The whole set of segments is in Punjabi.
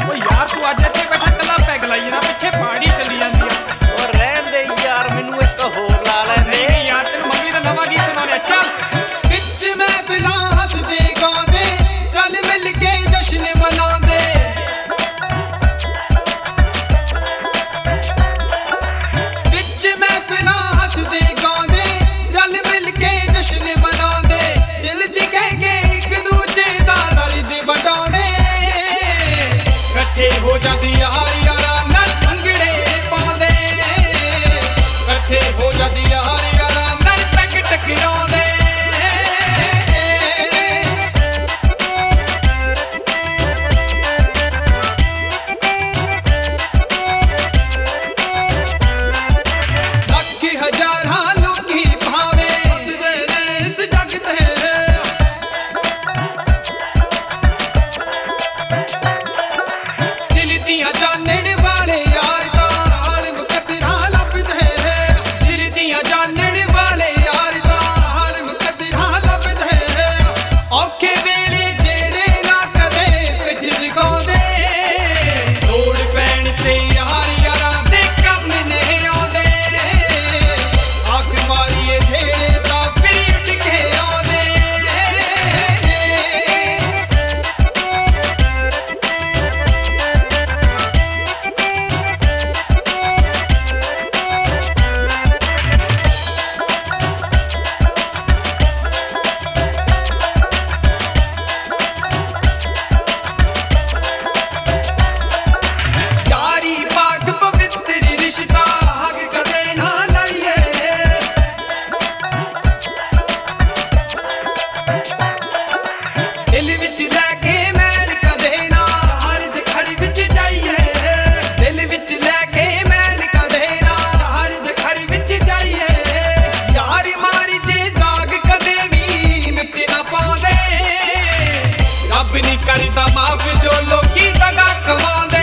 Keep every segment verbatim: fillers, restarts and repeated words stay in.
ਓ ਯਾਰ ਤੂੰ ਅੱਜ ਇੱਥੇ ਬੈਠਾ ਕੱਲਾ ਪੈਗ ਲਾਈ ਨਾ, ਪਿੱਛੇ ਪਾਰਟੀ ਚੱਲੀ ਜਾਂਦੀ ਆ। ਓ ਰਹਿਣ ਦੇ ਯਾਰ, ਮੈਨੂੰ ਇੱਕ ਹੋਰ ਲਾ ਲੈਂਦੇ। ਨਹੀਂ ਯਾਰ ਤੈਨੂੰ ਮੰਮੀ ਦਾ ਨਵਾਂ ਗੀਤ ਸੁਣਾਉਣੇ। ਚੱਲ ਵਿੱਚ ਮਹਿਫਿਲਾਂ ਹੱਸਦੇ ਗਾਉਂਦੇ, ਰਲ ਮਿਲ ਕੇ ਜਸ਼ਨ ਮਨਾਉਂਦੇ। ਵਿੱਚ ਮਹਿਫਿਲਾਂ ਹੱਸਦੇ ਗਾਉਂਦੇ, ਰਲ ਮਿਲ ਕੇ ਜਸ਼ਨ ਮਨਾਉਂਦੇ। ਦਿਲ ਦੀ ਕਹਿ ਕੇ ਇੱਕ ਦੂਜੇ ਦਾ ਦਰਦ ਵੰਡਾਉਂਦੇ। ਇਕੱਠੇ ਹੋ ਜਾਂਦੀ ਯਾਰ ਯਾਰਾਂ ਨਾਲ ਭੰਗੜੇ ਪਾਉਂਦੇ। ਇਕੱਠੇ ਹੋ ਜਾਂਦੀ ਯਾਰ ਯਾਰਾਂ ਨਾਲ ਪੈਗ ਟਕਰਾਉਂਦੇ। ਲੱਖ ਹਜ਼ਾਰਾਂ ਲੋਕੀ ਭਾਵੇਂ ਹੱਸਦੇ ਨੇ ਇਸ ਜੱਗ ਤੇ। ਦਿਲ ਦੀਆਂ ਜਾਣਨ ਵਾਲੇ ਯਾਰ ਦਾ ਹਾਲ ਮੁਕੱਦਰਾਂ ਲੱਭਦੇ। ਦਿਲ ਦੀਆਂ ਜਾਣਨ ਵਾਲੇ ਯਾਰ ਦਾ ਹਾਲ ਮੁਕੱਦਰਾਂ ਲੱਭਦੇ। ਔਖੇ ਵੇਲੇ ਜਿਹੜੇ ਨਾ ਕਦੇ ਪਿੱਠ ਦਿਖਾਉਂਦੇ। ਲੋੜ ਪੈਣ ਤੇ ਯਾਰ ਯਾਰਾਂ ਦੇ ਕੰਮ ਨਹੀਂ ਆਉਂਦੇ। ਅੱਖ ਮਾਰੀਏ ਜਿਹੜੇ ਤਾਂ ਫਿਰ ਉੱਠ ਕੇ ਆਉਂਦੇ। ਯਾਰੀ ਪਾਕ ਪਵਿੱਤਰ ਰਿਸ਼ਤਾ ਹੱਗ ਕਦੇ ਨਾ ਲਾਈਏ। ਦਿਲ ਵਿੱਚ ਲੈ ਕੇ ਮੈਲ ਕਦੇ ਨਾ ਹਰ ਘਰ ਵਿੱਚ ਜਾਈਏ। ਦਿਲ ਵਿੱਚ ਲੈ ਕੇ ਮੈਲ ਕਦੇ ਨਾ ਹਰ ਘਰ ਵਿੱਚ ਜਾਈਏ। ਯਾਰ ਮਾਰੀ ਜੇ ਦਾਗ ਕਦੇ ਵੀ ਮਿਟ ਨਾ ਪਾਉਂਦੇ। ਰੱਬ ਨਹੀਂ ਕਰਦਾ ਮਾਫ ਜੋ ਲੋਕੀ ਦਗਾ ਕਮਾਉਂਦੇ।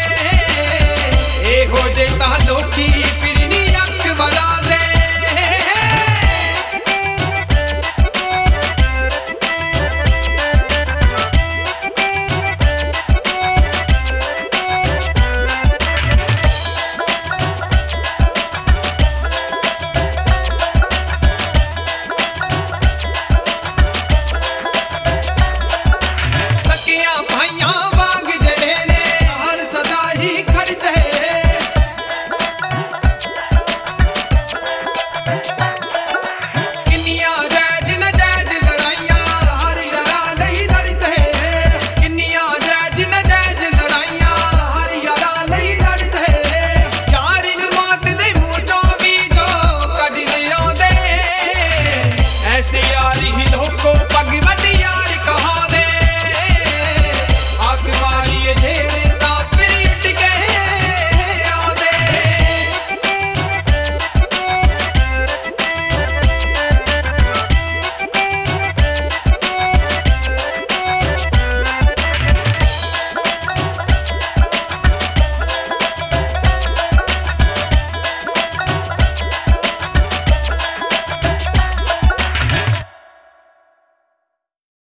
ਇਹੋ ਜੇ ਤਾਂ ਲੋਕੀ ਫਿਰ ਨੀ ਅੱਖ ਬਣਾਉਂਦੇ। ਸਕੀਆਂ ਭਾਈਆਂ ਵਾਂਗ ਜਿਹੜੇ ਨੇ ਹਰ ਸਦਾ ਹੀ ਖੜਦੇ। ਕਿੰਨੀਆਂ ਜਾਇਜ਼ ਨਾਜਾਇਜ਼ ਲੜਾਈਆਂ ਹਰ ਯਾਰਾਂ ਲਈ ਲੜਦੇ। ਕਿੰਨੀਆਂ ਜਾਇਜ਼ ਨਾਜਾਇਜ਼ ਲੜਾਈਆਂ ਹਰ ਯਾਰਾਂ ਲਈ ਲੜਦੇ। ਯਾਰ ਨੂੰ ਮੌਤ ਦੇ ਮੂੰਹ ਚੋਂ ਵੀ ਜੋ ਕੱਢ ਲਿਆਉਂਦੇ। ਐਸੇ ਯਾਰ ਹੀ ਲੋਕੋ ਪੱਗ ਵੱਢ